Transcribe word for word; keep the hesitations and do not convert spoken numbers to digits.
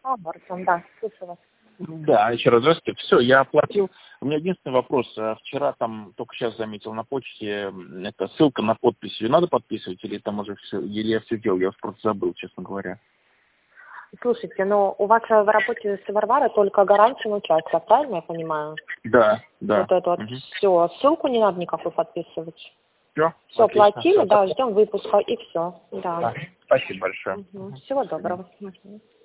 А, Артем, да, слушаю вас. Да, еще раз здравствуйте. Все, я оплатил. У меня единственный вопрос. Вчера там, только сейчас заметил на почте, это ссылка на подпись. Ее надо подписывать или там уже все, или я все делал? Я просто забыл, честно говоря. Слушайте, ну у вас в работе с Варварой только гарантия часть, правильно я понимаю? Да, да. Вот это вот Угу. все. Ссылку не надо никакой подписывать. Все, Все, отлично. платили, Все, да, ждем выпуска и все. Да. да. Спасибо большое. Угу. Всего доброго. Угу.